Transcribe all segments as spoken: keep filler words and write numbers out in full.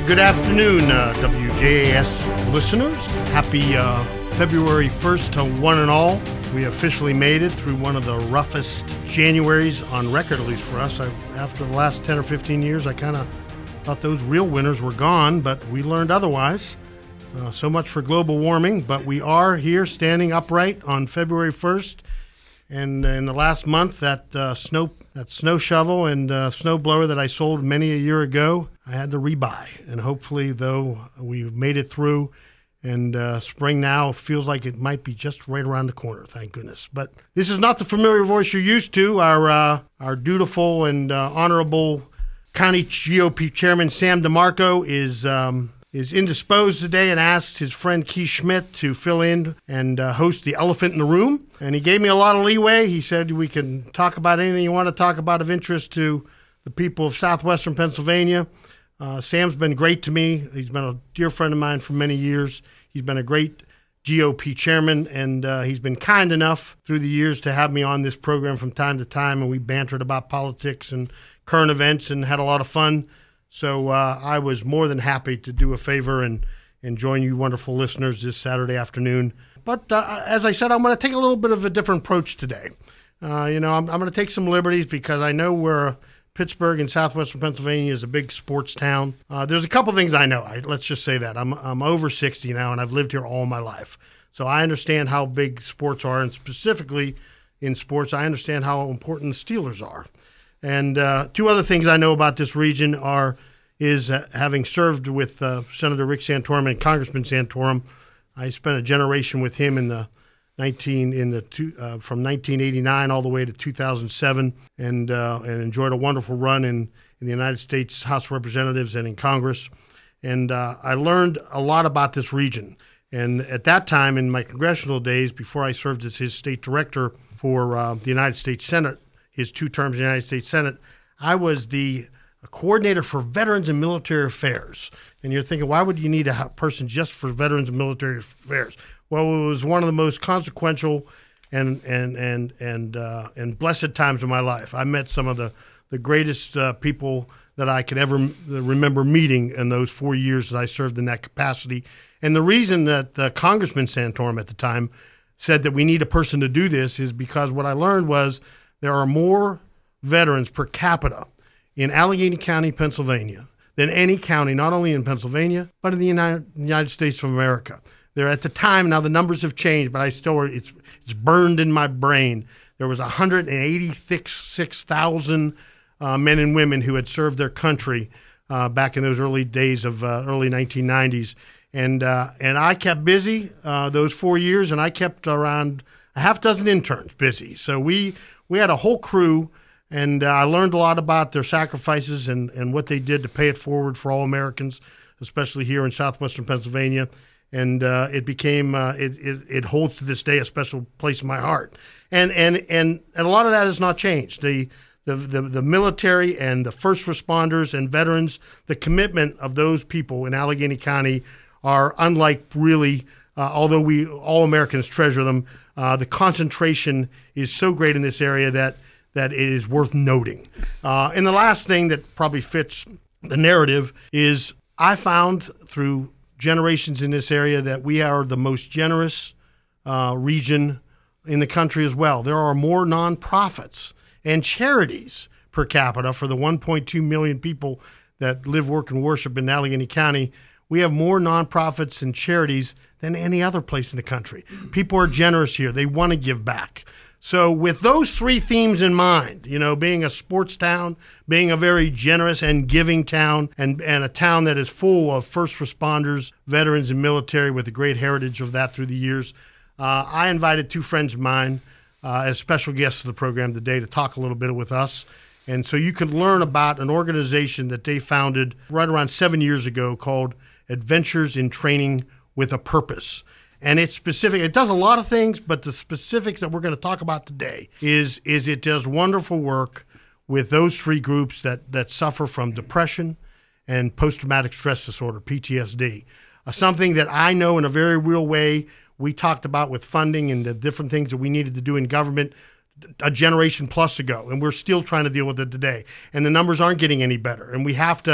Good afternoon, uh, W J A S listeners. Happy uh, February first to one and all. We officially made it through one of the roughest Januaries on record, at least for us. I, after the last ten or fifteen years, I kind of thought those real winners were gone, but we learned otherwise. Uh, so much for global warming, but we are here standing upright on February first. And in the last month, that uh, snow that snow shovel and uh, snow blower that I sold many a year ago, I had to rebuy. And hopefully, though, we've made it through. And uh, spring now feels like it might be just right around the corner, thank goodness. But this is not the familiar voice you're used to. Our uh, our dutiful and uh, honorable County G O P Chairman Sam DeMarco is um, is indisposed today and asked his friend Keith Schmidt to fill in and uh, host the Elephant in the Room. And he gave me a lot of leeway. He said we can talk about anything you want to talk about of interest to the people of southwestern Pennsylvania. Uh, Sam's been great to me. He's been a dear friend of mine for many years. He's been a great G O P chairman, and uh, he's been kind enough through the years to have me on this program from time to time, and we bantered about politics and current events and had a lot of fun. So uh, I was more than happy to do a favor and, and join you wonderful listeners this Saturday afternoon. But uh, as I said, I'm going to take a little bit of a different approach today. Uh, you know, I'm, I'm going to take some liberties because I know we're Pittsburgh in southwestern Pennsylvania is a big sports town. Uh, there's a couple things I know. I, let's just say that. I'm I'm over sixty now, and I've lived here all my life. So I understand how big sports are, and specifically in sports, I understand how important the Steelers are. And uh, two other things I know about this region are is uh, having served with uh, Senator Rick Santorum and Congressman Santorum. I spent a generation with him in the nineteen in the two, uh, from nineteen eighty-nine all the way to two thousand seven, and uh, and enjoyed a wonderful run in, in the United States House of Representatives and in Congress. And uh, I learned a lot about this region. And at that time, in my congressional days, before I served as his state director for uh, the United States Senate, his two terms in the United States Senate, I was the coordinator for Veterans and Military Affairs. And you're thinking, why would you need a person just for Veterans and Military Affairs? Well, it was one of the most consequential and and and and uh, and blessed times of my life. I met some of the the greatest uh, people that I could ever remember meeting in those four years that I served in that capacity. And the reason that the Congressman Santorum at the time said that we need a person to do this is because what I learned was there are more veterans per capita in Allegheny County, Pennsylvania, than any county, not only in Pennsylvania, but in the United, United States of America. There at the time, now the numbers have changed, but I still, it's it's burned in my brain. There was one hundred eighty-six thousand uh, men and women who had served their country uh, back in those early days of uh, early nineteen nineties. And uh, and I kept busy uh, those four years, and I kept around a half dozen interns busy. So we, we had a whole crew, and uh, I learned a lot about their sacrifices and, and what they did to pay it forward for all Americans, especially here in southwestern Pennsylvania. And uh, it became uh, it, it it holds to this day a special place in my heart, and and and, and a lot of that has not changed. The, the the the military and the first responders and veterans, the commitment of those people in Allegheny County are unlike really. Uh, although we all Americans treasure them, uh, the concentration is so great in this area that that it is worth noting. Uh, and the last thing that probably fits the narrative is I found through generations in this area that we are the most generous uh, region in the country as well. There are more nonprofits and charities per capita for the one point two million people that live, work, and worship in Allegheny County. We have more nonprofits and charities than any other place in the country. People are generous here. They want to give back. So with those three themes in mind, you know, being a sports town, being a very generous and giving town, and, and a town that is full of first responders, veterans, and military with a great heritage of that through the years, uh, I invited two friends of mine uh, as special guests of the program today to talk a little bit with us. And so you can learn about an organization that they founded right around seven years ago called Adventures in Training with a Purpose. And it's specific. It does a lot of things, but the specifics that we're going to talk about today is, is it does wonderful work with those three groups that, that suffer from depression and post-traumatic stress disorder, P T S D. Uh, something that I know in a very real way we talked about with funding and the different things that we needed to do in government a generation plus ago, and we're still trying to deal with it today. And the numbers aren't getting any better. And we have to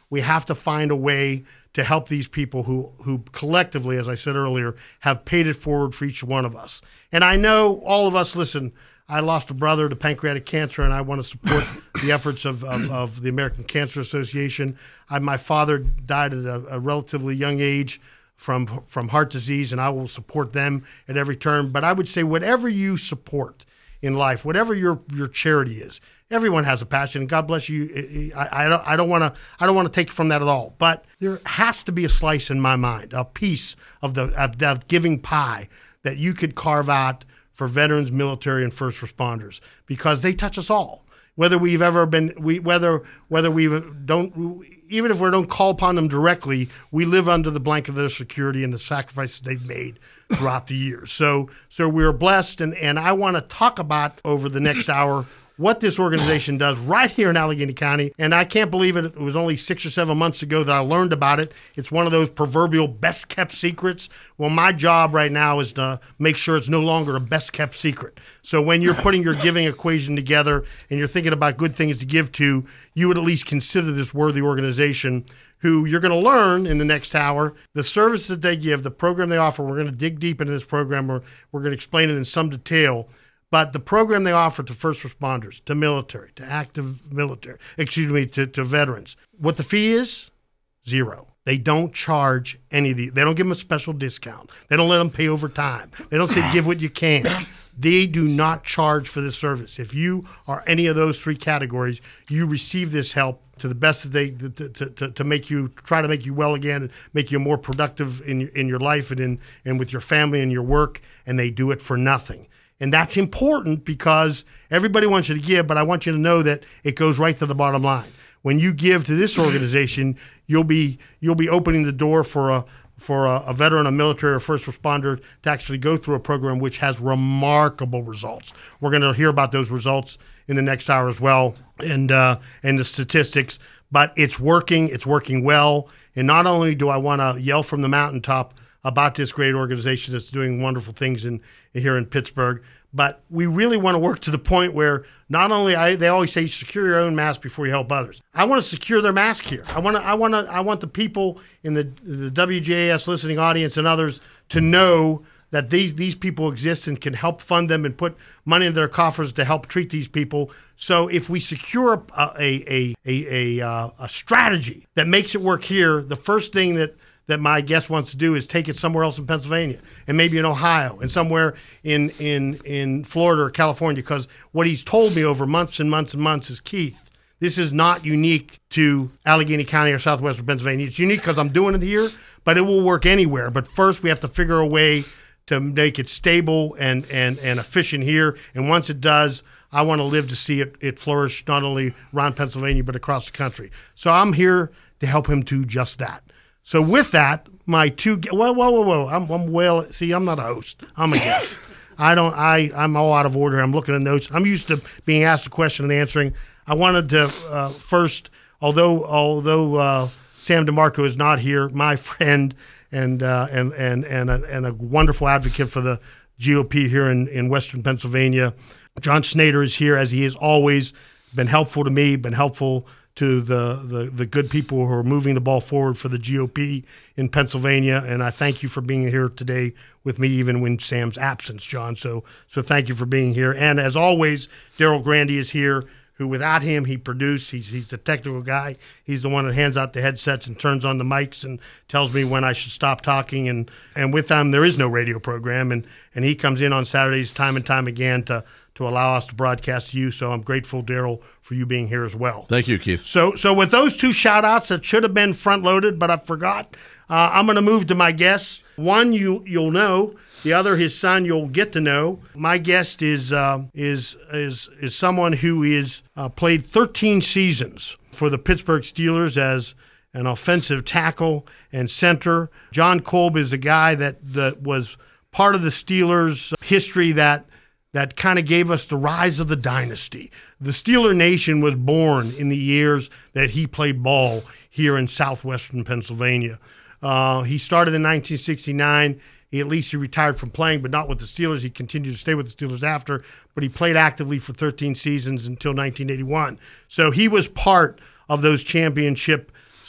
We have to find a way to help these people who, who collectively, as I said earlier, have paid it forward for each one of us. And I know all of us, listen, I lost a brother to pancreatic cancer, and I want to support the efforts of, of, of the American Cancer Association. I, my father died at a, a relatively young age from from heart disease, and I will support them at every turn. But I would say whatever you support in life, whatever your your charity is, everyone has a passion, and God bless you. I, I don't I don't want to I don't want to take from that at all. But there has to be a slice in my mind, a piece of the of the giving pie that you could carve out for veterans, military, and first responders, because they touch us all. Whether we've ever been, we whether whether we don't, even if we don't call upon them directly, we live under the blanket of their security and the sacrifices they've made throughout the years. So, so we're blessed, and and I want to talk about over the next hour what this organization does right here in Allegheny County. And I can't believe it. It was only six or seven months ago that I learned about it. It's one of those proverbial best-kept secrets. Well, my job right now is to make sure it's no longer a best-kept secret. So when you're putting your giving equation together and you're thinking about good things to give to, you would at least consider this worthy organization, who you're going to learn in the next hour, the service that they give, the program they offer. We're going to dig deep into this program. We're, we're going to explain it in some detail. But the program they offer to first responders, to military, to active military, excuse me, to, to veterans, what the fee is? Zero. They don't charge any of the, they don't give them a special discount. They don't let them pay overtime. They don't say give what you can. They do not charge for this service. If you are any of those three categories, you receive this help to the best that they to, to, to, to make you try to make you well again and make you more productive in your, in your life and in and with your family and your work, and they do it for nothing. And that's important because everybody wants you to give, but I want you to know that it goes right to the bottom line. When you give to this organization, you'll be you'll be opening the door for a for a, a veteran, a military, or first responder to actually go through a program which has remarkable results. We're going to hear about those results in the next hour as well, and uh, and the statistics. But it's working. It's working well. And not only do I want to yell from the mountaintop about this great organization that's doing wonderful things in here in Pittsburgh, but we really want to work to the point where not only I, they always say secure your own mask before you help others. I want to secure their mask here. I want to. I want to. I want the people in the the W J A S listening audience and others to know that these these people exist and can help fund them and put money in their coffers to help treat these people. So if we secure a a a a, a, a strategy that makes it work here, the first thing that that my guest wants to do is take it somewhere else in Pennsylvania and maybe in Ohio and somewhere in in in Florida or California, because what he's told me over months and months and months is, Keith, this is not unique to Allegheny County or southwestern Pennsylvania. It's unique because I'm doing it here, but it will work anywhere. But first we have to figure a way to make it stable and and, and efficient here. And once it does, I want to live to see it, it flourish not only around Pennsylvania but across the country. So I'm here to help him do just that. So with that, my two whoa whoa whoa whoa I'm, I'm well see I'm not a host, I'm a guest. I don't I I'm all out of order. I'm looking at notes. I'm used to being asked a question and answering. I wanted to uh, first, although although uh, Sam DeMarco is not here, my friend and uh, and and and a, and a wonderful advocate for the G O P here in, in Western Pennsylvania, John Snyder is here, as he has always been helpful to me, been helpful to the, the, the good people who are moving the ball forward for the G O P in Pennsylvania. And I thank you for being here today with me, even in Sam's absence, John. So so thank you for being here. And as always, Daryl Grandy is here, who without him, he produced. He's, he's the technical guy. He's the one that hands out the headsets and turns on the mics and tells me when I should stop talking. And, and with him, there is no radio program. And, and he comes in on Saturdays time and time again to to allow us to broadcast to you. So I'm grateful, Daryl, for you being here as well. Thank you, Keith. So so with those two shout-outs that should have been front-loaded, but I forgot, uh, I'm going to move to my guests. One, you, you'll know. The other, his son, you'll get to know. My guest is uh, is is is someone who is uh, played thirteen seasons for the Pittsburgh Steelers as an offensive tackle and center. John Kolb is a guy that, that was part of the Steelers' history that that kind of gave us the rise of the dynasty. The Steeler Nation was born in the years that he played ball here in southwestern Pennsylvania. Uh, he started in nineteen sixty-nine. He, at least he retired from playing, but not with the Steelers. He continued to stay with the Steelers after, but he played actively for thirteen seasons until nineteen eighty-one. So he was part of those championship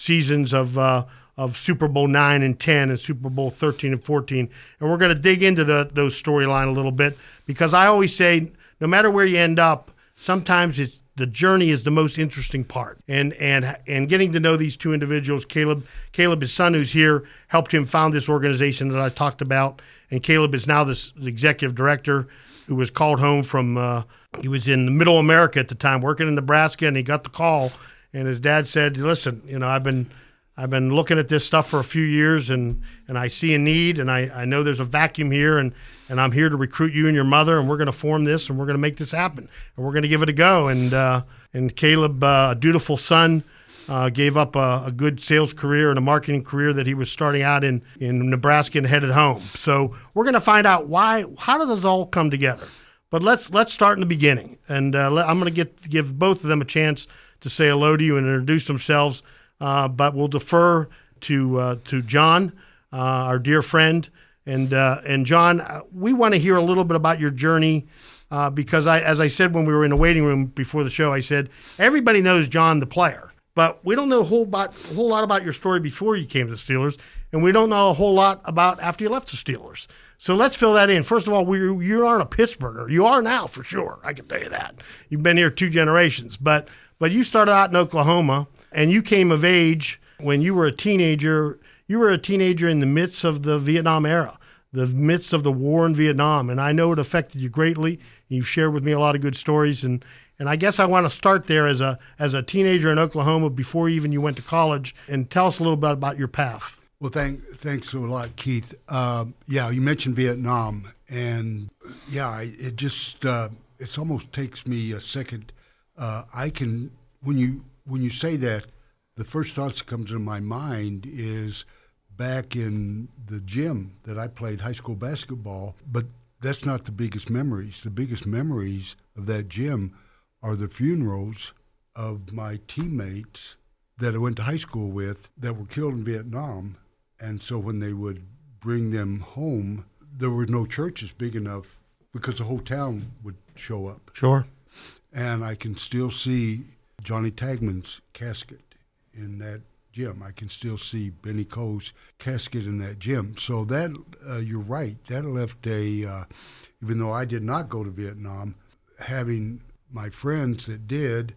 seasons of uh, of Super Bowl nine and ten and Super Bowl thirteen and fourteen. And we're going to dig into the, those storyline a little bit, because I always say no matter where you end up, sometimes it's the journey is the most interesting part. And and and getting to know these two individuals, Caleb, Caleb, his son who's here, helped him found this organization that I talked about. And Caleb is now this the executive director who was called home from, uh, he was in the middle America at the time, working in Nebraska, and he got the call. And his dad said, listen, you know, I've been I've been looking at this stuff for a few years, and, and I see a need, and I, I know there's a vacuum here, and, and I'm here to recruit you and your mother, and we're going to form this, and we're going to make this happen, and we're going to give it a go. And uh, and Caleb, uh, a dutiful son, uh, gave up a, a good sales career and a marketing career that he was starting out in, in Nebraska and headed home. So we're going to find out why, how did this all come together? But let's let's start in the beginning, and uh, let, I'm going to get give both of them a chance to say hello to you and introduce themselves. Uh, but we'll defer to uh, to John, uh, our dear friend, and uh, and John. Uh, we want to hear a little bit about your journey, uh, because I, as I said when we were in the waiting room before the show, I said everybody knows John the player, but we don't know a whole about a whole lot about your story before you came to the Steelers, and we don't know a whole lot about after you left the Steelers. So let's fill that in. First of all, we, you aren't a Pittsburgher. You are now for sure. I can tell you that. You've been here two generations, but but you started out in Oklahoma. And you came of age when you were a teenager. You were a teenager in the midst of the Vietnam era, the midst of the war in Vietnam. And I know it affected you greatly. You've shared with me a lot of good stories. And, and I guess I want to start there as a as a teenager in Oklahoma before even you went to college. And tell us a little bit about your path. Well, thank, thanks a lot, Keith. Uh, yeah, you mentioned Vietnam. And, yeah, it just uh, – it almost takes me a second. Uh, I can – when you – When you say that, the first thoughts that comes to my mind is back in the gym that I played high school basketball, but that's not the biggest memories. The biggest memories of that gym are the funerals of my teammates that I went to high school with that were killed in Vietnam. And so when they would bring them home, there were no churches big enough because the whole town would show up. Sure. And I can still see Johnny Tagman's casket in that gym. I can still see Benny Coe's casket in that gym. So that, uh, you're right, that left a, uh, even though I did not go to Vietnam, having my friends that did,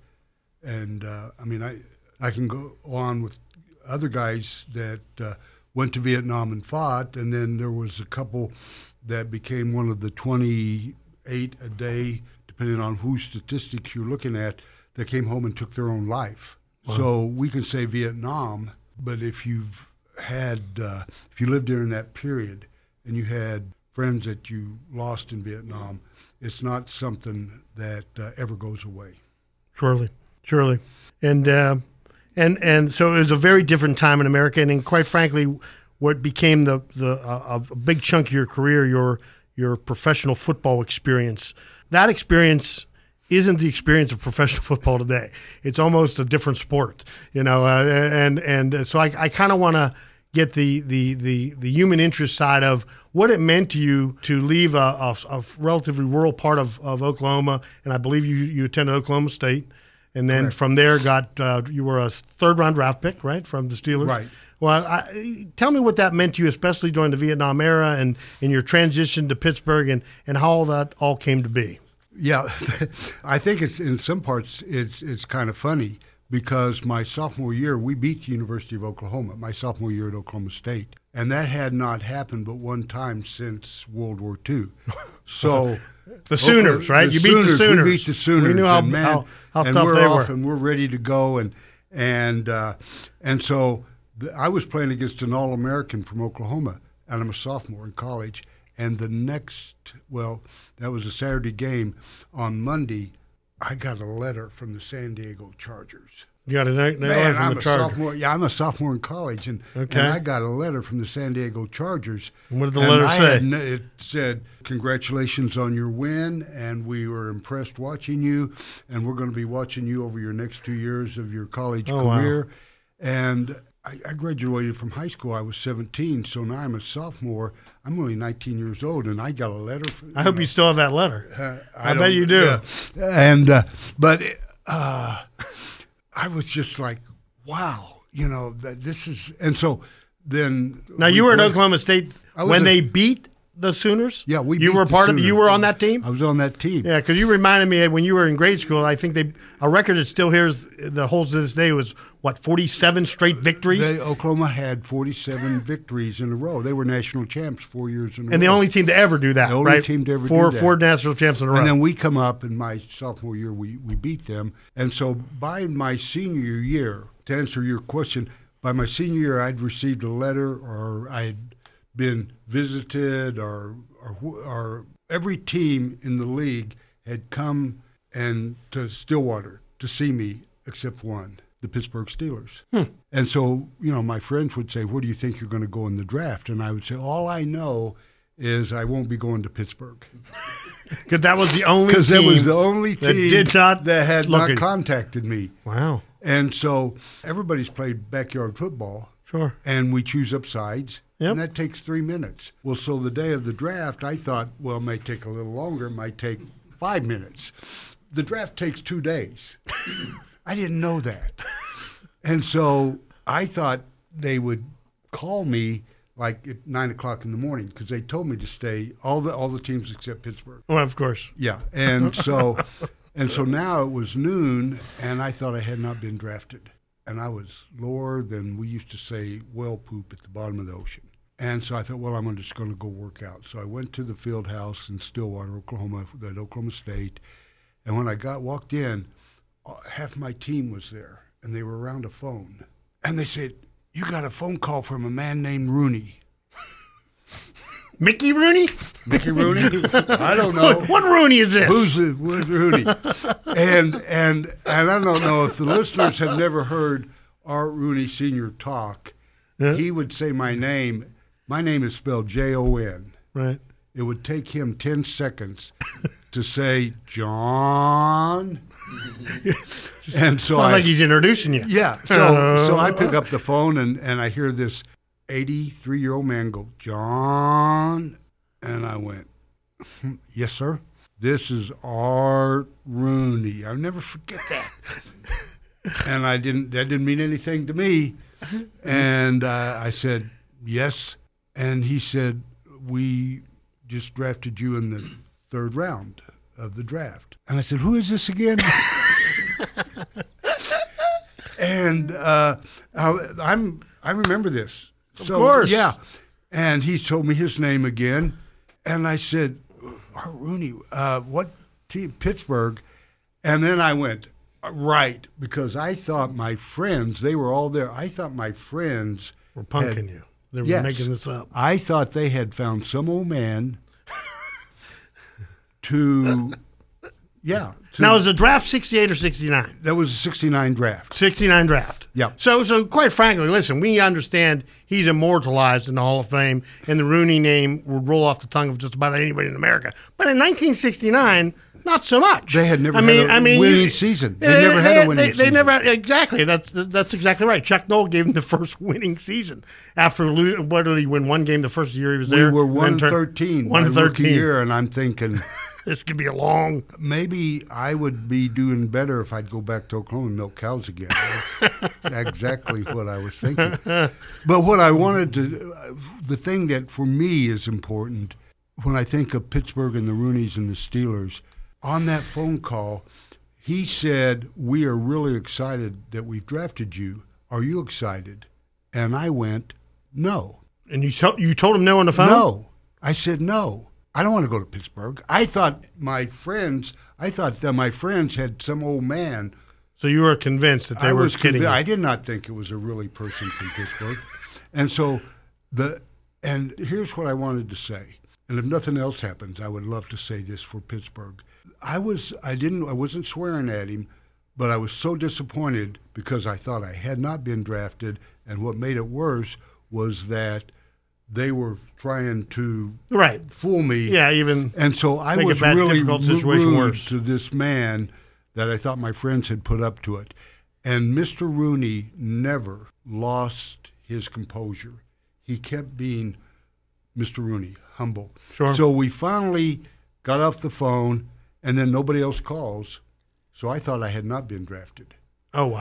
and uh, I mean, I, I can go on with other guys that uh, went to Vietnam and fought, and then there was a couple that became one of the twenty-eight a day, depending on whose statistics you're looking at, that came home and took their own life. Wow. So we can say Vietnam, but if you've had, uh, if you lived during that period and you had friends that you lost in Vietnam, it's not something that uh, ever goes away. Surely, surely. And, uh, and, and so it was a very different time in America, and, and quite frankly, what became the, the uh, a big chunk of your career, your, your professional football experience. That experience isn't the experience of professional football today. It's almost a different sport, you know. Uh, and and so I, I kind of want to get the, the the the human interest side of what it meant to you to leave a, a, a relatively rural part of, of Oklahoma, and I believe you you attended Oklahoma State, and then Correct. From there got uh, you were a third round draft pick, right, from the Steelers. Right. Well, I, tell me what that meant to you, especially during the Vietnam era and in your transition to Pittsburgh, and and how all that all came to be. Yeah, I think it's in some parts it's it's kind of funny because my sophomore year we beat the University of Oklahoma. My sophomore year at Oklahoma State, and that had not happened but one time since World War Two. So the Sooners, okay, right? The you Sooners, beat the Sooners. We beat the Sooners. We knew how, and man, how, how and tough we're they off were, and we're ready to go. And and uh, and so the, I was playing against an All-American from Oklahoma, and I'm a sophomore in college. And the next, well, that was a Saturday game. On Monday, I got a letter from the San Diego Chargers. You got a letter from I'm the a Chargers? Sophomore, yeah, I'm a sophomore in college, and, okay. and I got a letter from the San Diego Chargers. And what did the and letter I say? Had, it said, congratulations on your win, and we were impressed watching you, and we're going to be watching you over your next two years of your college oh, career. Wow. And I, I graduated from high school. I was seventeen, so now I'm a sophomore. I'm only nineteen years old, and I got a letter. From, I hope know, you still have that letter. Uh, I, I bet you do. Yeah. And uh, but uh, I was just like, wow, you know, that this is, and so then. Now, you were at Oklahoma State when a, they beat the Sooners? Yeah, we You beat were the part of, Sooners. you were on that team? I was on that team. Yeah, because you reminded me when you were in grade school, I think they, a record that still hears that holds to this day was, what, forty-seven straight victories? They, Oklahoma had forty-seven victories in a row. They were national champs four years in a row. And the only team to ever do that, The only right? team to ever four, do that. Four national champs in a row. And then we come up in my sophomore year, we, we beat them. And so by my senior year, to answer your question, by my senior year, I'd received a letter or I'd been visited or or, or every team in the league had come and to Stillwater to see me except one, the Pittsburgh Steelers. Hmm. And so, you know, my friends would say, where do you think you're going to go in the draft? And I would say, all I know is I won't be going to Pittsburgh. Because that was the only team. Because that was the only that team did not that had look not at- contacted me. Wow. And so everybody's played backyard football. Sure. And we choose up sides. Yep. And that takes three minutes. Well, so the day of the draft, I thought, well, it might take a little longer. It might take five minutes. The draft takes two days. I didn't know that. And so I thought they would call me like at nine o'clock in the morning because they told me to stay, all the all the teams except Pittsburgh. Well, of course. Yeah. And so and so now it was noon, and I thought I had not been drafted. And I was lower than we used to say whale poop at the bottom of the ocean. And so I thought, well, I'm just going to go work out. So I went to the field house in Stillwater, Oklahoma, at Oklahoma State. And when I got walked in, half my team was there, and they were around a phone. And they said, you got a phone call from a man named Rooney. Mickey Rooney? Mickey Rooney? I don't know. What Rooney is this? Who's the, who's Rooney? and, and, and I don't know if the listeners have never heard Art Rooney Senior talk. Yeah. He would say my name. My name is spelled J O N. Right. It would take him ten seconds to say, John. And so Sounds I, like he's introducing you. yeah, so so I pick up the phone and, and I hear this eighty-three-year-old man go, John. And I went, "Hmm, yes, sir. This is Art Rooney. I'll never forget that. And I didn't. That didn't mean anything to me. And uh, I said, yes. And he said, we just drafted you in the third round of the draft. And I said, who is this again? and uh, I, I'm I remember this. Of so, course. Yeah. And he told me his name again. And I said, Art Rooney, uh, what team? Pittsburgh. And then I went, right, because I thought my friends, they were all there. I thought my friends We're punking had, you. They were yes, making this up. I thought they had found some old man to, yeah. To, Now, is the draft sixty-eight or sixty-nine? that was a sixty-nine draft. sixty-nine draft. Yeah. So, so quite frankly, listen, we understand he's immortalized in the Hall of Fame, and the Rooney name would roll off the tongue of just about anybody in America. But in nineteen sixty-nine, not so much. They had never I had mean, a I mean, winning you- season. They never had a winning they, they season. never exactly. That's that's exactly right. Chuck Noll gave him the first winning season after lo- what did he win one game the first year he was We there? were and then one turned- thirteen one my rookie thirteen. year, and I'm thinking This could be a long. maybe I would be doing better if I'd go back to Oklahoma and milk cows again. That's exactly what I was thinking. But what I wanted to, the thing that for me is important when I think of Pittsburgh and the Rooneys and the Steelers, on that phone call, he said, we are really excited that we've drafted you. Are you excited? And I went, no. And you told you told him no on the phone. No. I said, no. I don't want to go to Pittsburgh. I thought my friends, I thought that my friends had some old man. So you were convinced that they I were was kidding. convi- you. I did not think it was a really person from Pittsburgh. And so the, and here's what I wanted to say. And if nothing else happens, I would love to say this for Pittsburgh. I was, I didn't, I wasn't swearing at him, but I was so disappointed because I thought I had not been drafted. And what made it worse was that they were trying to Right. fool me. Yeah, even And so I make a was bad, really difficult situation rude worse. to this man that I thought my friends had put up to it. And Mister Rooney never lost his composure. He kept being Mister Rooney, humble. Sure. So we finally got off the phone, and then nobody else calls. So I thought I had not been drafted. Oh, wow.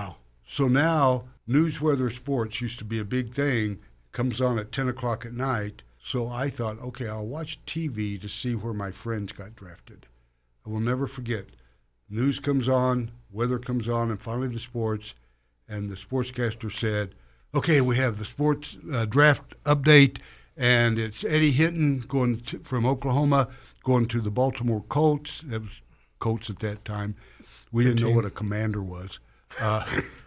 So now news, weather, sports used to be a big thing, comes on at ten o'clock at night. So I thought, okay, I'll watch T V to see where my friends got drafted. I will never forget. News comes on, weather comes on, and finally the sports. And the sportscaster said, okay, we have the sports uh, draft update, and it's Eddie Hinton going to, from Oklahoma, going to the Baltimore Colts. That was Colts at that time. We didn't know what a commander was. Uh,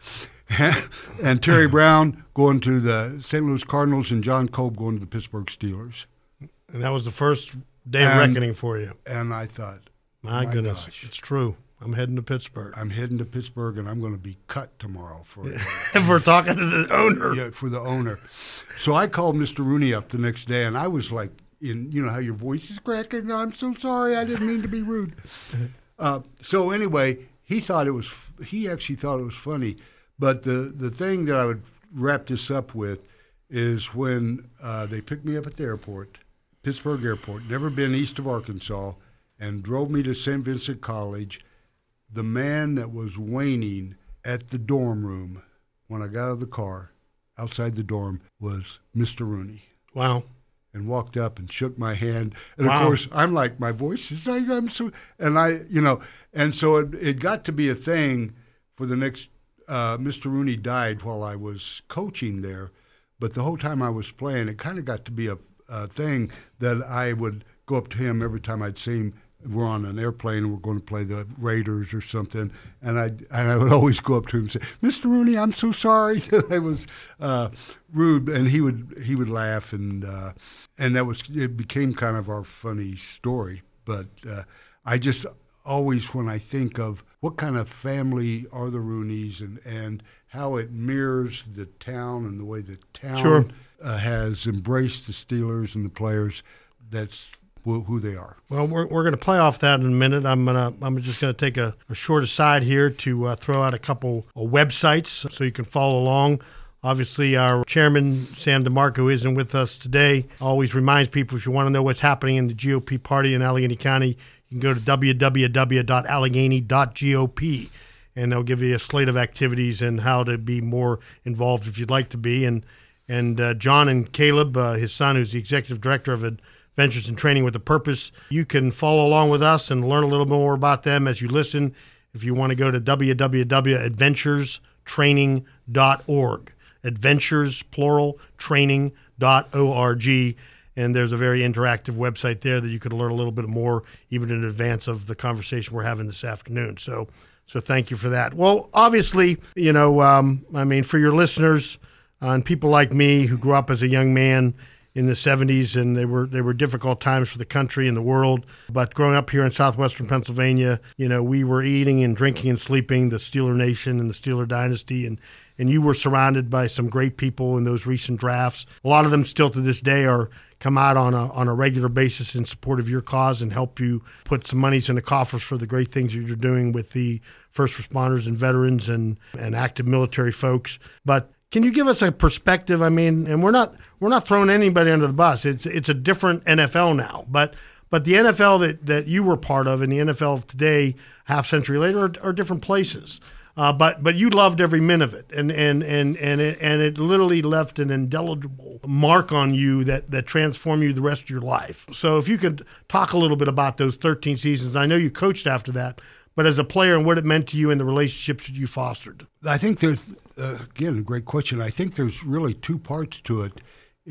and Terry Brown going to the Saint Louis Cardinals, and John Kolb going to the Pittsburgh Steelers. And that was the first day of and, reckoning for you. And I thought, my, my goodness, gosh. It's true. I'm heading to Pittsburgh. I'm heading to Pittsburgh, and I'm going to be cut tomorrow for it. If we're talking to the owner. Yeah, for the owner. So I called Mister Rooney up the next day, and I was like, in you know how your voice is cracking? I'm so sorry. I didn't mean to be rude. Uh, so anyway, he thought it was. He actually thought it was funny. But the, the thing that I would wrap this up with is when uh, they picked me up at the airport, Pittsburgh Airport, never been east of Arkansas, and drove me to Saint Vincent College. The man that was waiting at the dorm room when I got out of the car outside the dorm was Mister Rooney. Wow. And walked up and shook my hand. And, wow. of course, I'm like, my voice is like, I'm so, and I, you know, and so it, it got to be a thing for the next, uh, Mister Rooney died while I was coaching there. But the whole time I was playing, it kind of got to be a, a thing that I would go up to him every time I'd see him. We're on an airplane and we're going to play the Raiders or something, and I and I would always go up to him and say, "Mister Rooney, I'm so sorry that I was uh, rude," and he would he would laugh, and uh, and that was it became kind of our funny story. But uh, I just always, when I think of what kind of family are the Rooneys and and how it mirrors the town and the way the town sure. uh, has embraced the Steelers and the players, that's who they are. Well, we're we're going to play off that in a minute. I'm gonna I'm just going to take a, a short aside here to uh, throw out a couple of websites so you can follow along. Obviously, our chairman, Sam DeMarco, isn't with us today. Always reminds people, if you want to know what's happening in the G O P party in Allegheny County, you can go to w w w dot allegheny dot gop, and they'll give you a slate of activities and how to be more involved if you'd like to be. And and uh, John and Caleb, uh, his son, who's the executive director of Adventures in Training with a Purpose, you can follow along with us and learn a little more about them as you listen. If you want to go to w w w dot adventures training dot org. Adventures, plural, training dot org, and there's a very interactive website there that you could learn a little bit more even in advance of the conversation we're having this afternoon. So so thank you for that. Well, obviously, you know, um, I mean, for your listeners uh, and people like me who grew up as a young man in the seventies, and they were they were difficult times for the country and the world. But growing up here in southwestern Pennsylvania, you know, we were eating and drinking and sleeping the Steeler Nation and the Steeler Dynasty, and and you were surrounded by some great people in those recent drafts. A lot of them still to this day are come out on a on a regular basis in support of your cause and help you put some monies in the coffers for the great things that you're doing with the first responders and veterans and, and active military folks. But can you give us a perspective? I mean, and we're not we're not throwing anybody under the bus. It's it's a different N F L now, but but the N F L that, that you were part of and the N F L of today, half century later, are, are different places. Uh, but but you loved every minute of it, and and and and it, and it literally left an indelible mark on you that that transformed you the rest of your life. So if you could talk a little bit about those thirteen seasons, I know you coached after that, but as a player and what it meant to you and the relationships that you fostered. I think there's, uh, again, a great question. I think there's really two parts to it.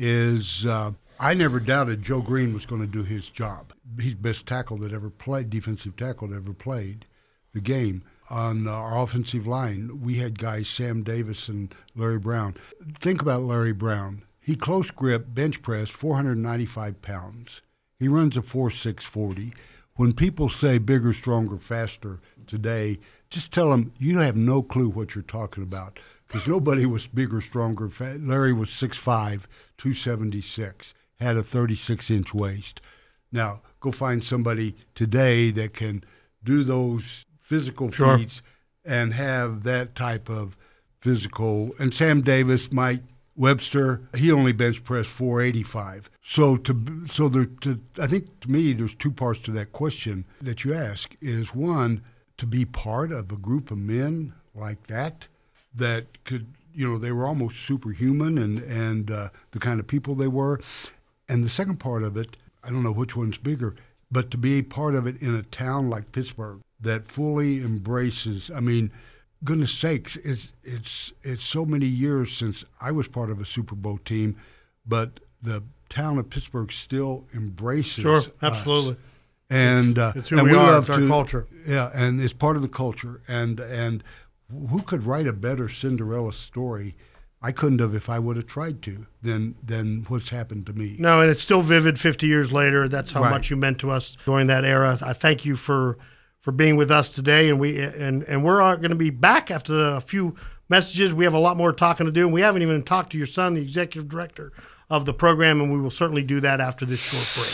Is uh, I never doubted Joe Green was going to do his job. He's the best tackle that ever played, defensive tackle that ever played the game. On our offensive line, we had guys, Sam Davis and Larry Brown. Think about Larry Brown. He close grip, bench press, four hundred ninety-five pounds. He runs a four six forty. When people say bigger, stronger, faster today, just tell them you have no clue what you're talking about, because nobody was bigger, stronger. Fat. Larry was six five, two seventy-six, had a thirty-six inch waist. Now, go find somebody today that can do those physical sure. feats and have that type of physical. And Sam Davis, Mike Webster, he only bench pressed four eighty-five. So to so there, to, I think to me there's two parts to that question that you ask. Is one, to be part of a group of men like that, that could, you know, they were almost superhuman and, and uh, the kind of people they were. And the second part of it, I don't know which one's bigger, but to be a part of it in a town like Pittsburgh that fully embraces, I mean, goodness sakes, it's it's it's so many years since I was part of a Super Bowl team, but the town of Pittsburgh still embraces Sure, us. absolutely. And uh, it's who and we, we are. love It's our to, culture. Yeah, and it's part of the culture. And and who could write a better Cinderella story? I couldn't have if I would have tried to, than than what's happened to me. No, and it's still vivid fifty years later. That's how Right. much you meant to us during that era. I thank you for for being with us today, and we and and we're going to be back after a few messages. We have a lot more talking to do, and we haven't even talked to your son, the executive director of the program, and we will certainly do that after this short break.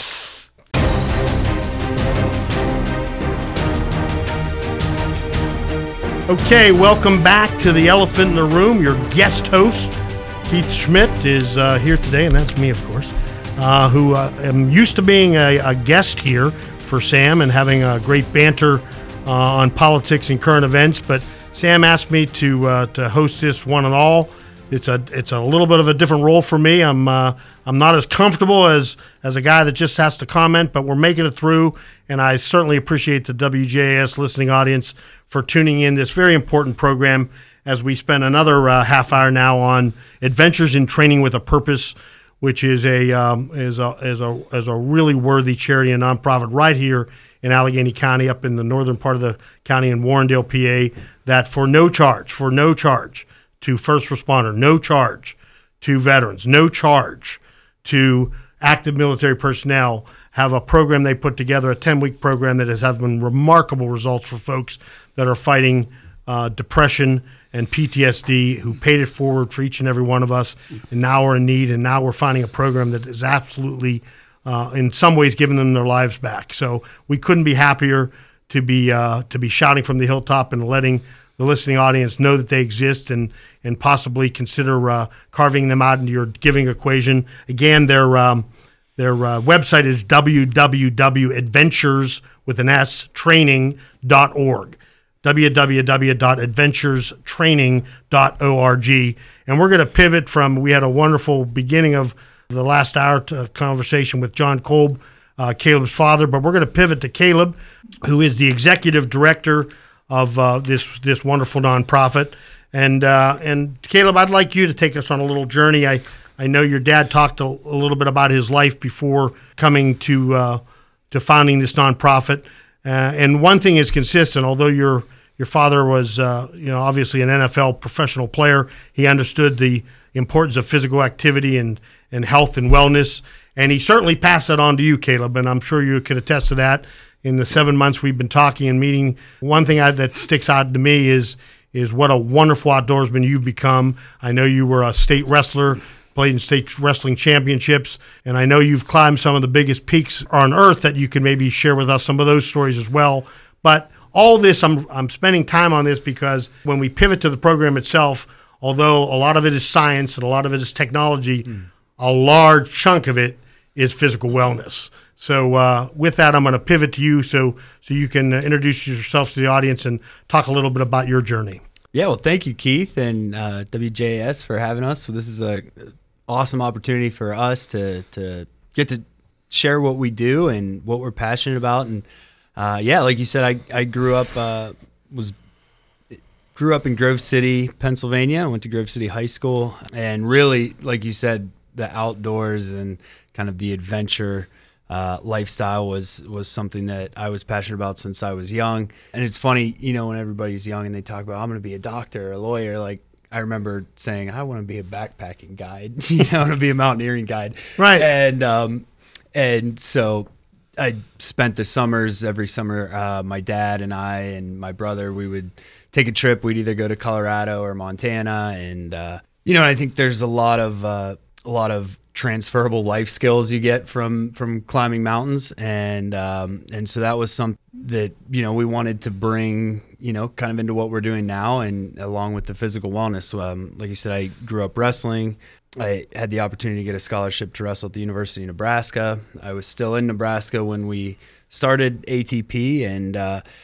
Okay, welcome back to the Elephant in the Room. Your guest host, Keith Schmidt, is uh, here today, and that's me, of course, uh, who uh, am used to being a, a guest here for Sam and having a great banter uh, on politics and current events. But Sam asked me to uh, to host this one and all. It's a it's a little bit of a different role for me. I'm uh, I'm not as comfortable as as a guy that just has to comment, but we're making it through, and I certainly appreciate the W J A S listening audience for tuning in this very important program as we spend another uh, half hour now on Adventures in Training with a Purpose, which is a um, is a is a is a really worthy charity and nonprofit right here in Allegheny County, up in the northern part of the county in Warrendale, P A. That for no charge, for no charge. to first responder, no charge to veterans, no charge to active military personnel, have a program they put together, a ten-week program that has having remarkable results for folks that are fighting uh, depression and P T S D, who paid it forward for each and every one of us, and now we're in need, and now we're finding a program that is absolutely, uh, in some ways, giving them their lives back. So we couldn't be happier to be uh, to be shouting from the hilltop and letting the listening audience know that they exist, and and possibly consider uh, carving them out into your giving equation. Again, their um, their uh, website is w w w dot adventures with an S training dot org. w w w dot adventures training dot org. And we're going to pivot from, we had a wonderful beginning of the last hour to conversation with John Kolb, uh, Caleb's father, but we're going to pivot to Caleb, who is the executive director of uh, this this wonderful nonprofit. And uh, and Caleb, I'd like you to take us on a little journey. I, I know your dad talked a, a little bit about his life before coming to uh, to founding this nonprofit. Uh, and one thing is consistent, although your your father was uh, you know obviously an N F L professional player, he understood the importance of physical activity and, and health and wellness. And he certainly passed that on to you, Caleb, and I'm sure you could attest to that. In the seven months we've been talking and meeting, one thing I, that sticks out to me is is what a wonderful outdoorsman you've become. I know you were a state wrestler, played in state wrestling championships, and I know you've climbed some of the biggest peaks on earth that you can maybe share with us some of those stories as well. But all this, I'm I'm spending time on this because when we pivot to the program itself, although a lot of it is science and a lot of it is technology, mm. a large chunk of it is physical wellness. So uh, with that, I'm going to pivot to you so so you can uh, introduce yourself to the audience and talk a little bit about your journey. Yeah, well, thank you, Keith, and uh, W J A S for having us. This is an awesome opportunity for us to to get to share what we do and what we're passionate about. And uh, yeah, like you said, I I grew up uh, was grew up in Grove City, Pennsylvania. I went to Grove City High School, and really, like you said, the outdoors and kind of the adventure Uh, lifestyle was was something that I was passionate about since I was young. And it's funny, you know, when everybody's young and they talk about, I'm going to be a doctor or a lawyer, like I remember saying, I want to be a backpacking guide, you know, I want to be a mountaineering guide. Right. And, um, and so I spent the summers, every summer, uh, my dad and I and my brother, we would take a trip. We'd either go to Colorado or Montana. And, uh, you know, I think there's a lot of, uh, a lot of transferable life skills you get from from climbing mountains, and um, and so that was something that you know we wanted to bring you know kind of into what we're doing now, and along with the physical wellness. Um, like you said, I grew up wrestling. I had the opportunity to get a scholarship to wrestle at the University of Nebraska. I was still in Nebraska when we started A T P, and uh,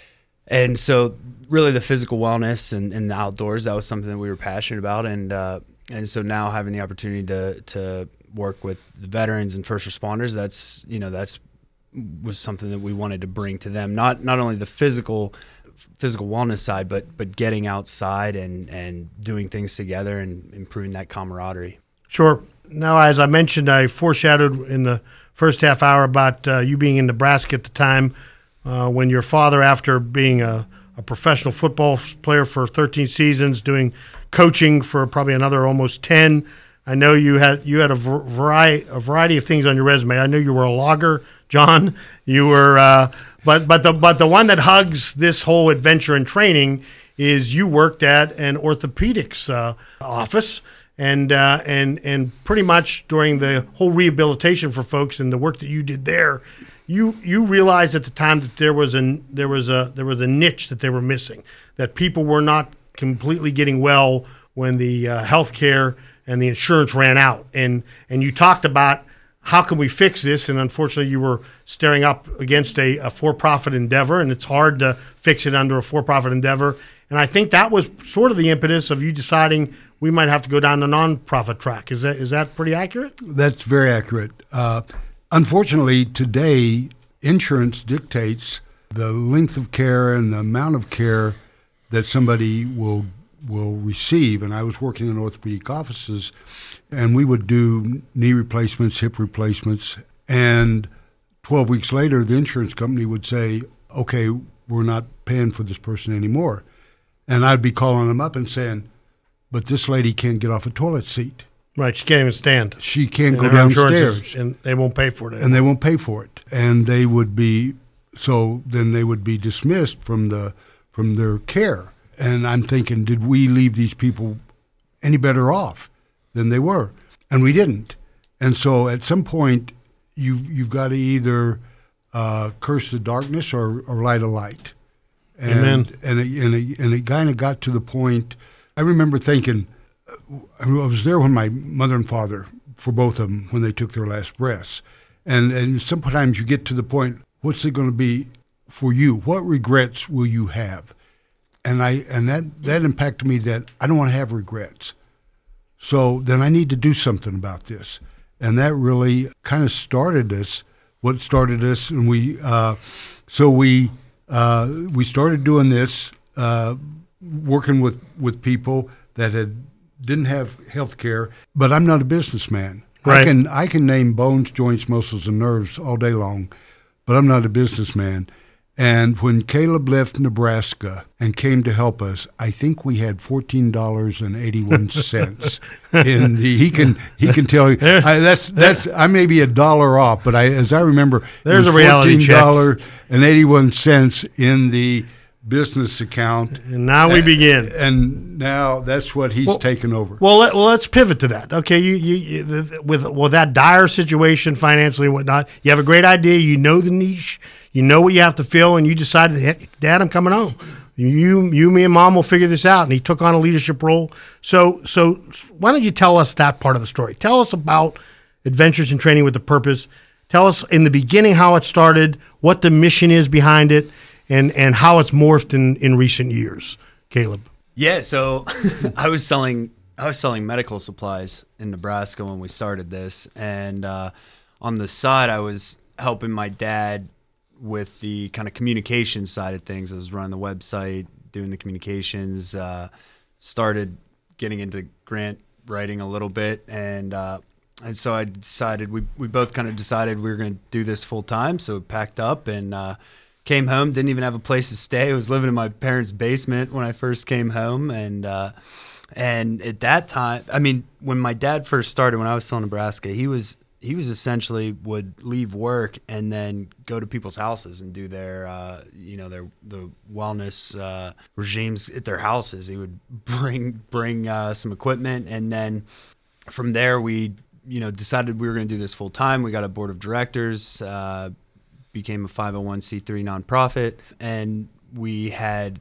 and so really the physical wellness and, and the outdoors, that was something that we were passionate about. And, uh, and so now having the opportunity to, to work with the veterans and first responders, that's, you know, that's was something that we wanted to bring to them. Not, not only the physical, physical wellness side, but, but getting outside and, and doing things together and improving that camaraderie. Sure. Now, as I mentioned, I foreshadowed in the first half hour about uh, you being in Nebraska at the time uh, when your father, after being a, a professional football player for thirteen seasons, doing coaching for probably another almost ten. I know you had you had a variety a variety of things on your resume. I know you were a logger, John. You were, uh, but but the but the one that hugs this whole adventure and training is you worked at an orthopedics uh, office. And uh, and and pretty much during the whole rehabilitation for folks and the work that you did there, you you realized at the time that there was a there was a there was a niche that they were missing, that people were not completely getting well when the uh, healthcare and the insurance ran out. And and you talked about how can we fix this, and unfortunately you were staring up against a, a for-profit endeavor, and it's hard to fix it under a for-profit endeavor. And I think that was sort of the impetus of you deciding we might have to go down the nonprofit track. Is that is that pretty accurate? That's very accurate. Uh, unfortunately, today, insurance dictates the length of care and the amount of care that somebody will will receive. And I was working in orthopedic offices, and we would do knee replacements, hip replacements, and twelve weeks later, the insurance company would say, okay, we're not paying for this person anymore. And I'd be calling them up and saying, but this lady can't get off a toilet seat. Right, she can't even stand. She can't and go downstairs. Is, and they won't pay for it anymore. And they won't pay for it. And they would be, so then they would be dismissed from the from their care. And I'm thinking, did we leave these people any better off than they were? And we didn't. And so at some point, you've, you've got to either uh, curse the darkness or, or light a light. And, Amen. And it, and it, and it kind of got to the point, I remember thinking, I was there when my mother and father, for both of them, when they took their last breaths. And, and sometimes you get to the point, what's it going to be for you? What regrets will you have? And I and that, that impacted me that I don't want to have regrets. So then I need to do something about this. And that really kind of started us, what started us, and we, uh, so we, Uh, we started doing this, uh, working with, with people that had didn't have health care, but I'm not a businessman. Right. I can I can name bones, joints, muscles, and nerves all day long, but I'm not a businessman. And when Caleb left Nebraska and came to help us, I think we had fourteen dollars and eighty-one cents in the. He can he can tell you I, that's that's I may be a dollar off, but I as I remember, there's it was a reality check. fourteen dollars and eighty-one cents in the business account. And now we and, begin. And now that's what he's well, taken over. Well, let, well, let's pivot to that. Okay, you, you, you the, with with that dire situation financially and whatnot, you have a great idea. You know the niche. You know what you have to fill, and you decided, hey, Dad, I'm coming home. You, you, me, and Mom will figure this out. And he took on a leadership role. So, so why don't you tell us that part of the story? Tell us about Adventures in Training with a Purpose. Tell us in the beginning how it started, what the mission is behind it, and, and how it's morphed in, in recent years. Caleb. Yeah, so I was selling I was selling medical supplies in Nebraska when we started this, and uh, on the side I was helping my dad with the kind of communication side of things. I was running the website, doing the communications, uh, started getting into grant writing a little bit, and uh, and so I decided we we both kind of decided we were going to do this full time. So we packed up and uh, came home. Didn't even have a place to stay. I was living in my parents' basement when I first came home, and uh, and at that time, I mean, when my dad first started, when I was still in Nebraska, he was he was essentially would leave work and then go to people's houses and do their uh, you know their the wellness uh, regimes at their houses. He would bring bring uh, some equipment, and then from there we you know decided we were going to do this full time. We got a board of directors. Uh, became a five oh one c three nonprofit, and we had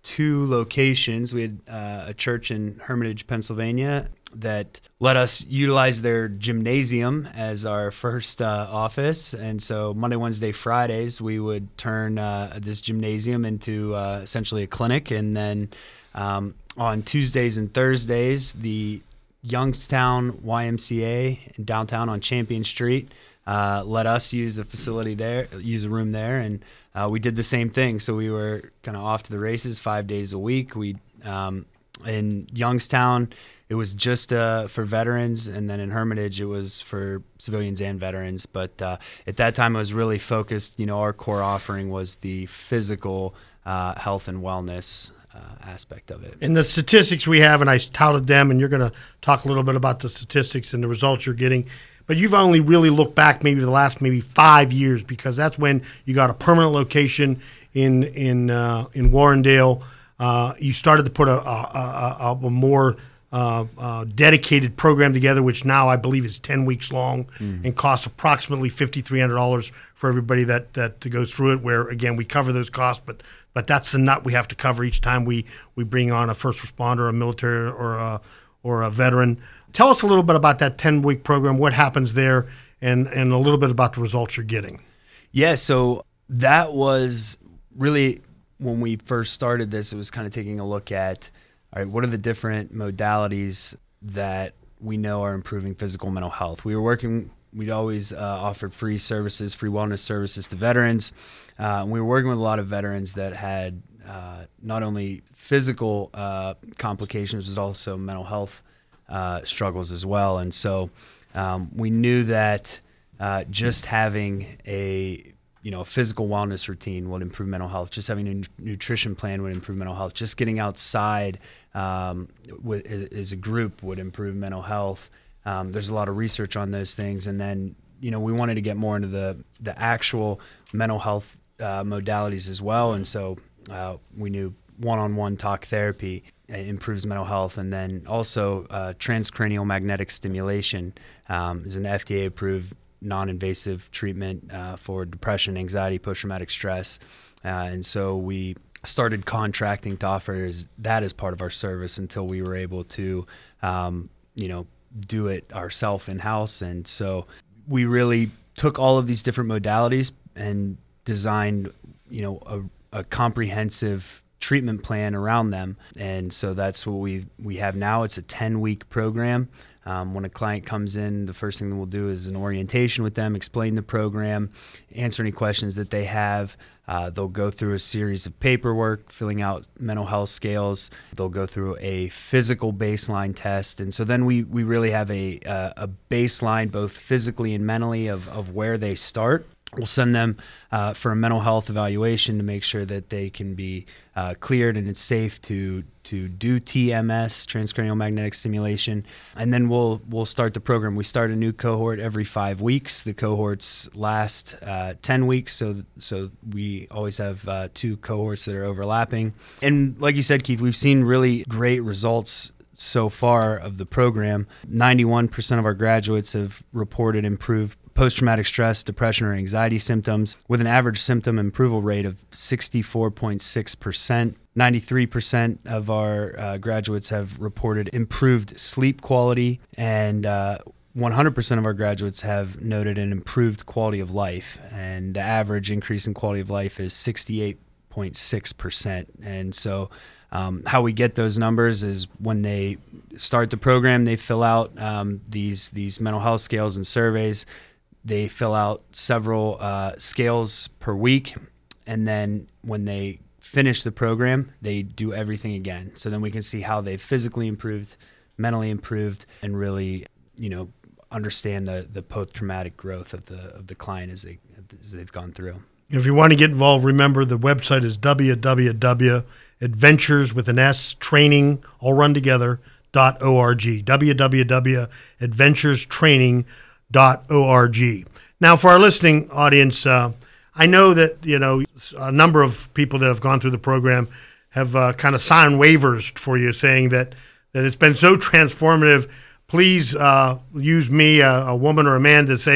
two locations. We had uh, a church in Hermitage, Pennsylvania, that let us utilize their gymnasium as our first uh, office. And so Monday, Wednesday, Fridays, we would turn uh, this gymnasium into uh, essentially a clinic. And then um, on Tuesdays and Thursdays, the Youngstown Y M C A in downtown on Champion Street uh, let us use a facility there, use a room there. And uh, we did the same thing. So we were kind of off to the races five days a week. We um, in Youngstown, it was just uh, for veterans, and then in Hermitage, it was for civilians and veterans. But uh, at that time, it was really focused. You know, our core offering was the physical uh, health and wellness uh, aspect of it. And the statistics we have, and I touted them, and you're going to talk a little bit about the statistics and the results you're getting. But you've only really looked back maybe the last maybe five years because that's when you got a permanent location in in uh, in Warrendale. Uh, you started to put a, a, a, a more Uh, uh, dedicated program together, which now I believe is ten weeks long mm. and costs approximately five thousand three hundred dollars for everybody that, that goes through it, where, again, we cover those costs, but but that's the nut we have to cover each time we, we bring on a first responder, a military, or a, or a veteran. Tell us a little bit about that ten-week program, what happens there, and, and a little bit about the results you're getting. Yeah, so that was really, when we first started this, it was kind of taking a look at, all right, what are the different modalities that we know are improving physical and mental health? We were working, we'd always uh, offered free services, free wellness services to veterans. Uh, and we were working with a lot of veterans that had uh, not only physical uh, complications, but also mental health uh, struggles as well. And so um, we knew that uh, just having a you know, a physical wellness routine would improve mental health. Just having a nutrition plan would improve mental health. Just getting outside um, with, as a group would improve mental health. Um, there's a lot of research on those things. And then, you know, we wanted to get more into the, the actual mental health uh, modalities as well. And so uh, we knew one-on-one talk therapy improves mental health. And then also uh, transcranial magnetic stimulation um, is an F D A-approved non-invasive treatment uh, for depression, anxiety, post-traumatic stress. Uh, and so we started contracting to offer as, that as part of our service until we were able to, um, you know, do it ourselves in-house. And so we really took all of these different modalities and designed, you know, a, a comprehensive treatment plan around them. And so that's what we we have now. It's a ten-week program. Um, when a client comes in, the first thing that we'll do is an orientation with them, explain the program, answer any questions that they have. Uh, they'll go through a series of paperwork, filling out mental health scales. They'll go through a physical baseline test. And so then we, we really have a, uh, a baseline, both physically and mentally, of, of where they start. We'll send them uh, for a mental health evaluation to make sure that they can be uh, cleared and it's safe to to do T M S, transcranial magnetic stimulation, and then we'll we'll start the program. We start a new cohort every five weeks. The cohorts last uh, ten weeks, so so we always have uh, two cohorts that are overlapping. And like you said, Keith, we've seen really great results so far of the program. ninety-one percent of our graduates have reported improved post-traumatic stress, depression, or anxiety symptoms, with an average symptom approval rate of sixty-four point six percent. ninety-three percent of our uh, graduates have reported improved sleep quality, and uh, one hundred percent of our graduates have noted an improved quality of life. And the average increase in quality of life is sixty-eight point six percent. And so um, how we get those numbers is when they start the program, they fill out um, these these mental health scales and surveys. They fill out several uh, scales per week, and then when they finish the program, they do everything again. So then we can see how they've physically improved, mentally improved, and really, you know, understand the, the post-traumatic growth of the of the client as they as they've gone through. If you want to get involved, remember the website is w w w dot adventures with an S training all run together dot org. w w w dot adventures training dot org. Now, for our listening audience, uh, I know that you know a number of people that have gone through the program have uh, kind of signed waivers for you, saying that that it's been so transformative. Please uh, use me, a, a woman or a man, to say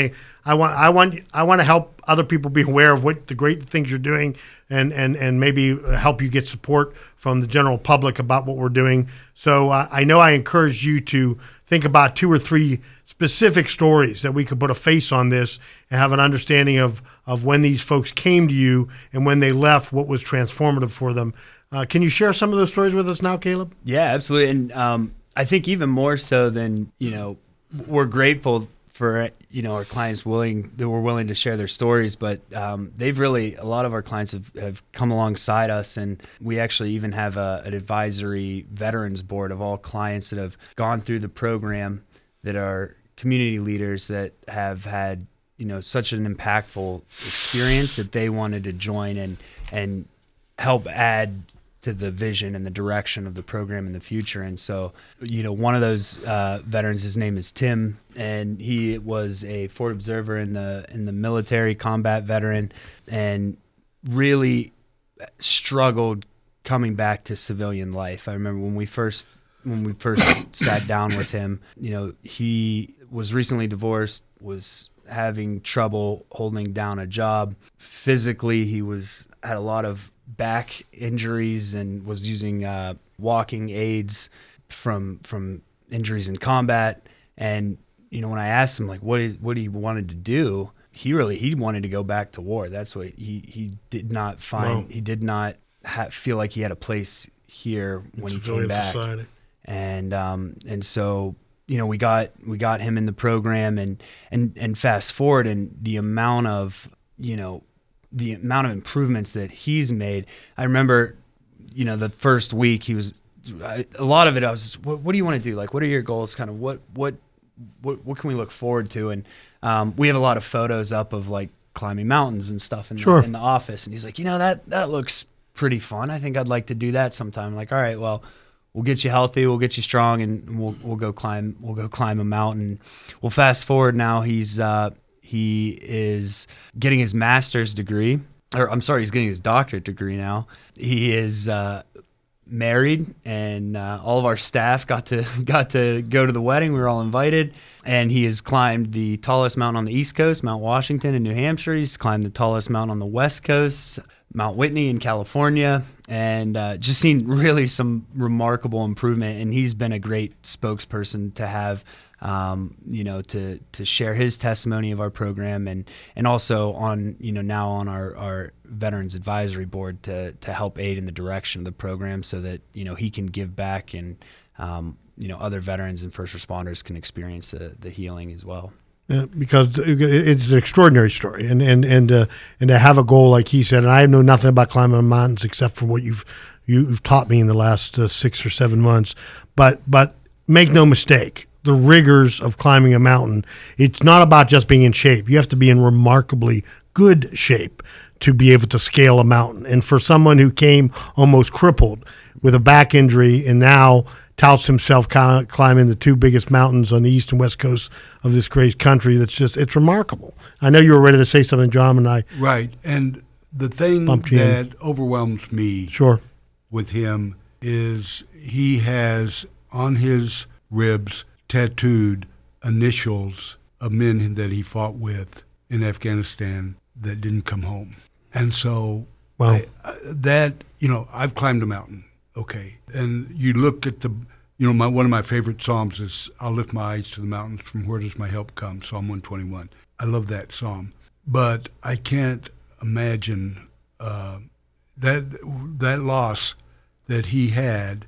I want I want I want to help other people be aware of what the great things you're doing, and and and maybe help you get support from the general public about what we're doing. So uh, I know I encouraged you to think about two or three specific stories that we could put a face on this and have an understanding of of when these folks came to you and when they left, what was transformative for them. Uh, can you share some of those stories with us now, Caleb? Yeah, absolutely. And um, I think even more so than, you know, we're grateful for, you know, our clients willing, that we're willing to share their stories, but um, they've really, a lot of our clients have, have come alongside us, and we actually even have a, an advisory veterans board of all clients that have gone through the program that are community leaders that have had, you know, such an impactful experience that they wanted to join and, and help add to the vision and the direction of the program in the future. And so, you know, one of those uh, veterans, his name is Tim, and he was a Fort observer in the in the military, combat veteran, and really struggled coming back to civilian life. I remember when we first when we first sat down with him, you know, he was recently divorced, was having trouble holding down a job. Physically, he was had a lot of back injuries and was using uh, walking aids from from injuries in combat. And you know, when I asked him like what he, what he wanted to do, he really he wanted to go back to war. That's what he he did not find. Wow. He did not ha- feel like he had a place here when it's he came back. Society. And um and so, you know, we got we got him in the program, and and and fast forward, and the amount of, you know, the amount of improvements that he's made. I remember, you know, the first week he was, I, a lot of it, I was just, what, what do you want to do? Like, what are your goals? Kind of what, what, what, what can we look forward to? And um, we have a lot of photos up of like climbing mountains and stuff in, sure. the, in the office. And he's like, you know, that, that looks pretty fun. I think I'd like to do that sometime. I'm like, all right, well, we'll get you healthy, we'll get you strong, and we'll, we'll go climb, we'll go climb a mountain. Well, fast forward now, he's, uh, He is getting his master's degree, or I'm sorry, he's getting his doctorate degree now. He is uh, married, and uh, all of our staff got to got to go to the wedding. We were all invited, and he has climbed the tallest mountain on the East Coast, Mount Washington in New Hampshire. He's climbed the tallest mountain on the West Coast, Mount Whitney in California, and uh, just seen really some remarkable improvement. And he's been a great spokesperson to have. Um, you know, to, to share his testimony of our program, and, and also on, you know, now on our, our Veterans Advisory Board to, to help aid in the direction of the program so that, you know, he can give back, and, um, you know, other veterans and first responders can experience the, the healing as well. Yeah, because it's an extraordinary story, and and and uh, and to have a goal like he said, and I know nothing about climbing mountains except for what you've you've taught me in the last uh, six or seven months, but but make no mistake. The rigors of climbing a mountain, it's not about just being in shape. You have to be in remarkably good shape to be able to scale a mountain. And for someone who came almost crippled with a back injury and now touts himself climbing the two biggest mountains on the east and west coast of this great country, that's just, it's remarkable. I know you were ready to say something, John, and I Right. And the thing that in. overwhelms me sure. with him is he has on his ribs tattooed initials of men that he fought with in Afghanistan that didn't come home. And so well, I, I, that, you know, I've climbed a mountain, okay. And you look at the, you know, my one of my favorite Psalms is, I'll lift my eyes to the mountains, from where does my help come, Psalm one twenty-one. I love that Psalm. But I can't imagine uh, that that loss that he had,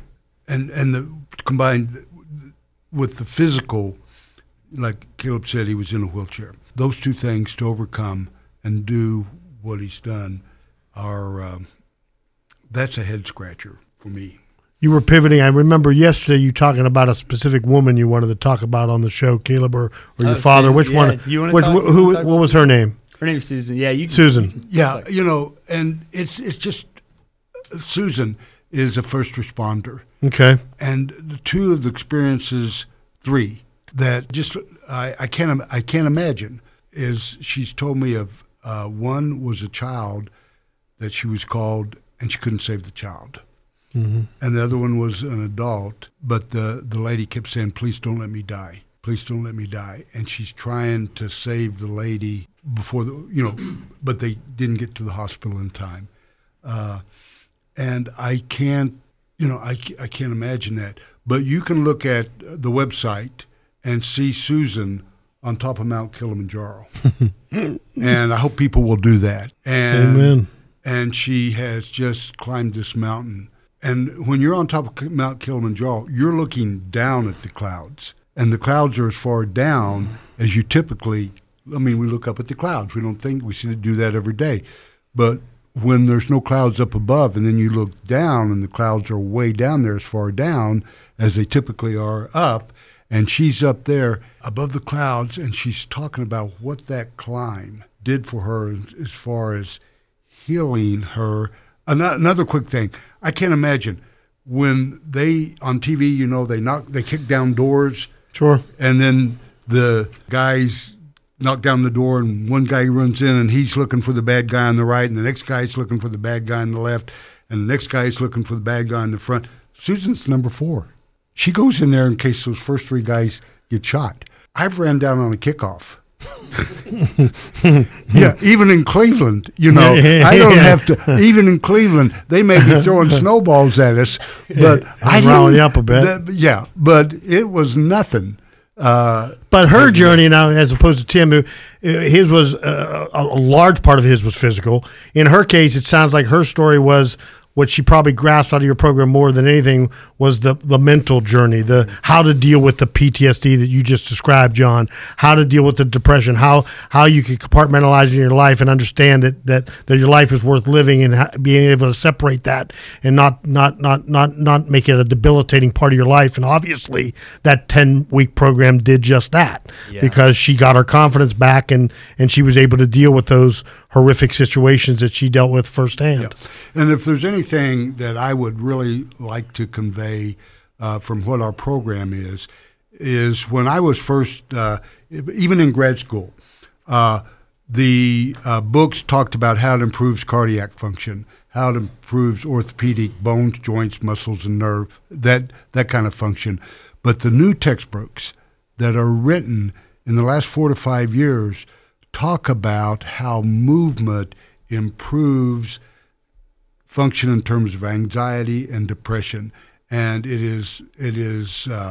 and, and the combined with the physical, like Caleb said, he was in a wheelchair. Those two things to overcome and do what he's done are, um, that's a head scratcher for me. You were pivoting. I remember yesterday you talking about a specific woman you wanted to talk about on the show, Caleb, or, or your oh, father. Susan, which yeah. one? You want which, to talk, who? talk What was her name? Her name's Susan. Yeah, you. Susan. You can, yeah, like, you know, and it's it's just Susan is a first responder. Okay. And the two of the experiences, three that just I, I can't I can't imagine is she's told me of uh, one was a child that she was called and she couldn't save the child. Mm-hmm. And the other one was an adult, but the, the lady kept saying, please don't let me die. please don't let me die. And she's trying to save the lady before the, you know, but they didn't get to the hospital in time. Uh, and I can't, you know, I, I can't imagine that. But you can look at the website and see Susan on top of Mount Kilimanjaro. And I hope people will do that. And, Amen. And she has just climbed this mountain. And when you're on top of Mount Kilimanjaro, you're looking down at the clouds. And the clouds are as far down as you typically, I mean, we look up at the clouds. We don't think, we see do that every day. But when there's no clouds up above and then you look down and the clouds are way down there as far down as they typically are up, and she's up there above the clouds and she's talking about what that climb did for her as far as healing her. Another quick thing, I can't imagine when they, on T V, you know, they knock, they kick down doors. Sure. And then the guys knock down the door and one guy runs in and he's looking for the bad guy on the right and the next guy's looking for the bad guy on the left and the next guy's looking for the bad guy in the front. Susan's number four. She goes in there in case those first three guys get shot. I've ran down on a kickoff. Yeah, even in Cleveland, you know, I don't have to. Even in Cleveland, they may be throwing snowballs at us, but I round you up a bit. That, yeah, but it was nothing. Uh, but her journey now, as opposed to Tim, who- his was uh, a a large part of his was physical. In her case, it sounds like her story was what she probably grasped out of your program more than anything was the the mental journey, the how to deal with the P T S D that you just described, John, how to deal with the depression, how how you can compartmentalize in your life and understand that that, that your life is worth living and ha- being able to separate that and not not not not not make it a debilitating part of your life. And obviously, that ten-week program did just that Yeah. because she got her confidence back and and she was able to deal with those horrific situations that she dealt with firsthand. Yeah. And if there's anything that I would really like to convey uh, from what our program is, is when I was first, uh, even in grad school, uh, the uh, books talked about how it improves cardiac function, how it improves orthopedic bones, joints, muscles, and nerve, that, that kind of function. But the new textbooks that are written in the last four to five years talk about how movement improves function in terms of anxiety and depression, and it is it is uh,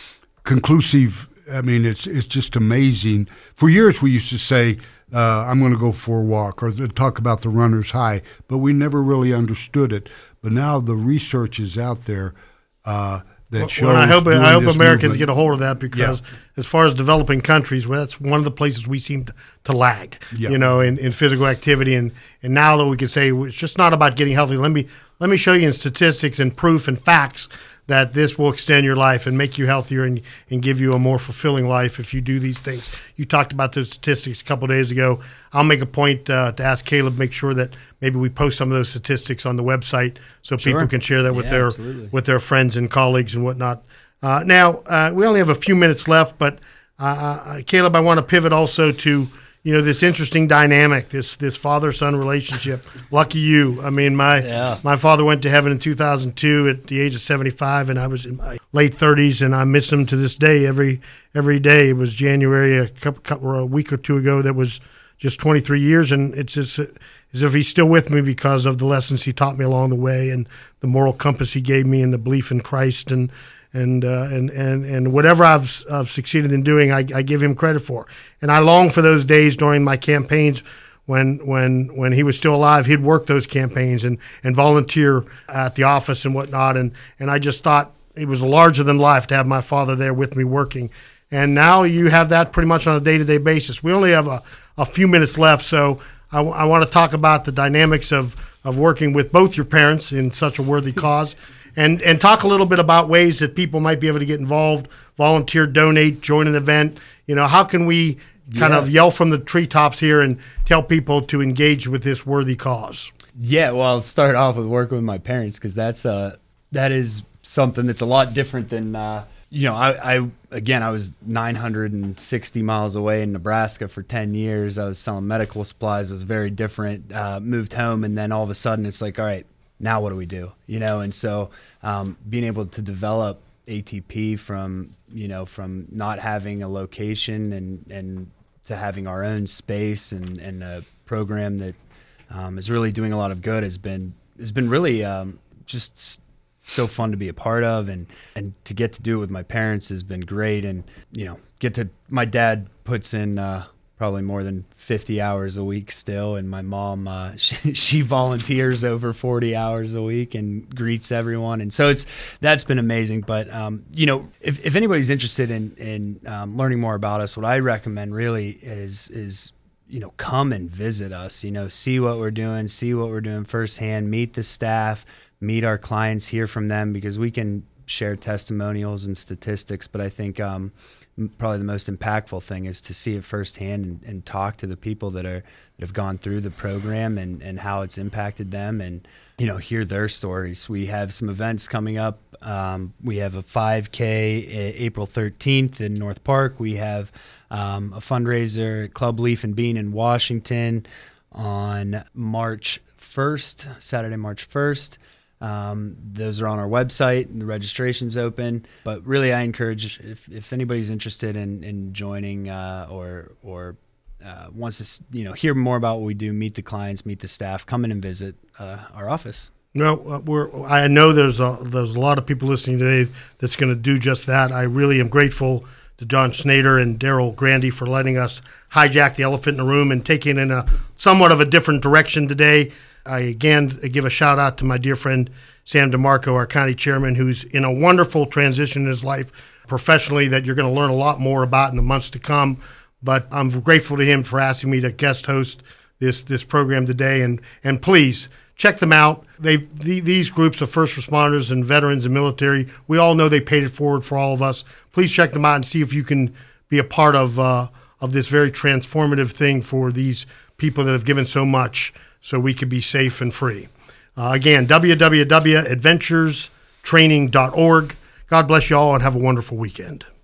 conclusive. I mean, it's it's just amazing. For years, we used to say, uh, "I'm going to go for a walk," or talk about the runner's high, but we never really understood it. But now the research is out there uh, that shows. Well, I hope doing I hope this Americans movement. get a hold of that because, Yeah. as far as developing countries, well, that's one of the places we seem to, to lag. Yeah. You know, in, in physical activity, and, and now that we can say it's just not about getting healthy. Let me let me show you in statistics and proof and facts that this will extend your life and make you healthier and, and give you a more fulfilling life if you do these things. You talked about those statistics a couple of days ago. I'll make a point uh, to ask Caleb, make sure that maybe we post some of those statistics on the website so Sure. people can share that with Yeah, their absolutely. with their friends and colleagues and whatnot. Uh, now, uh, we only have a few minutes left, but uh, uh, Caleb, I want to pivot also to you know this interesting dynamic, this this father-son relationship. Lucky you. I mean, my Yeah. my father went to heaven in two thousand two at the age of seventy-five, and I was in my late thirties, and I miss him to this day. Every every day. It was January a couple, couple a week or two ago. That was just twenty-three years, and it's just as if he's still with me because of the lessons he taught me along the way and the moral compass he gave me and the belief in Christ and. And, uh, and and and whatever I've I've succeeded in doing, I, I give him credit for. And I long for those days during my campaigns when when when he was still alive. He'd work those campaigns and, and volunteer at the office and whatnot. And, and I just thought it was larger than life to have my father there with me working. And now you have that pretty much on a day-to-day basis. We only have a, a few minutes left, so I, w- I want to talk about the dynamics of, of working with both your parents in such a worthy cause. And and talk a little bit about ways that people might be able to get involved, volunteer, donate, join an event. You know, how can we kind Yeah. of yell from the treetops here and tell people to engage with this worthy cause? Yeah, well, I'll start off with working with my parents because that's uh that is something that's a lot different than uh, you know. I, I again, I was nine hundred sixty miles away in Nebraska for ten years. I was selling medical supplies. It was very different. Uh, moved home, and then all of a sudden, it's like, all right, now what do we do? You know, and so um, being able to develop A T P from, you know, from not having a location and, and to having our own space and, and a program that um, is really doing a lot of good has been has been really um, just so fun to be a part of, and, and to get to do it with my parents has been great. And, you know, get to, my dad puts in uh, probably more than fifty hours a week still. And my mom, uh, she, she volunteers over forty hours a week and greets everyone. And so it's, that's been amazing. But, um, you know, if, if anybody's interested in, in um, learning more about us, what I recommend really is, is, you know, come and visit us, you know, see what we're doing, see what we're doing firsthand, meet the staff, meet our clients, hear from them, because we can share testimonials and statistics. But I think um, probably the most impactful thing is to see it firsthand and, and talk to the people that are that have gone through the program and, and how it's impacted them, and, you know, hear their stories. We have some events coming up. Um, we have a five K April thirteenth in North Park. We have um, a fundraiser at Club Leaf and Bean in Washington on March first, Saturday, March first. Um, those are on our website, and the registration's open. But really, I encourage, if, if anybody's interested in, in joining uh, or or uh, wants to, you know, hear more about what we do, meet the clients, meet the staff, come in and visit uh, our office. No, uh, we're. I know there's a there's a lot of people listening today that's going to do just that. I really am grateful to John Snyder and Daryl Grandy for letting us hijack the elephant in the room and take it in a somewhat of a different direction today. I again give a shout out to my dear friend Sam DeMarco, our county chairman, who's in a wonderful transition in his life professionally that you're going to learn a lot more about in the months to come. But I'm grateful to him for asking me to guest host this this program today. And and please check them out. They the, these groups of first responders and veterans and military, we all know they paid it forward for all of us. Please check them out and see if you can be a part of uh, of this very transformative thing for these people that have given so much, so we could be safe and free. Uh, again, w w w dot adventures training dot org. God bless you all and have a wonderful weekend.